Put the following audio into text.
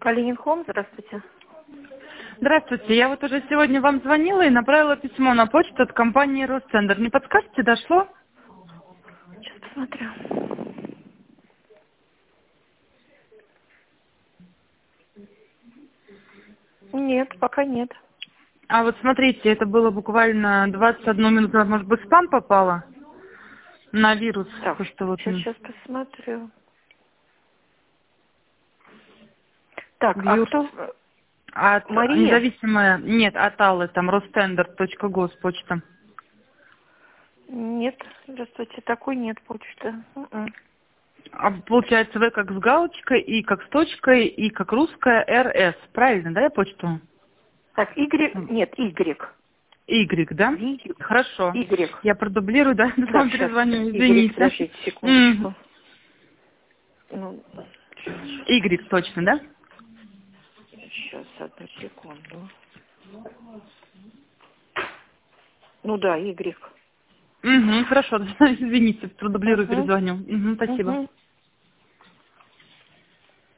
Калинин Хом, здравствуйте. Здравствуйте. Я вот уже сегодня вам звонила и направила письмо на почту от компании Росцентр. Не подскажете, дошло? Сейчас посмотрю. Нет, пока нет. А вот смотрите, это было буквально 21 минуту назад. Может быть, в спам попало? На вирус. Так, То, что вот... сейчас посмотрю. Так, а Вирус. кто? От Мария? независимая... Нет, от Аллы, там, rostender.gos почта. Нет, здравствуйте, такой нет почты. А получается, В как с галочкой, И как с точкой, И как русская, РС. Правильно, да, я почту? Так, нет, Y. Y, да? Y. Хорошо. Y. Я продублирую, да, Да, вам сейчас. перезвоню, Y, извините. подождите Мгм. секундочку. Ну, Y точно, да? сейчас, одну секунду. Ну да, Y. Угу, хорошо, извините, продублирую, Угу. перезвоню. Угу, спасибо. Угу.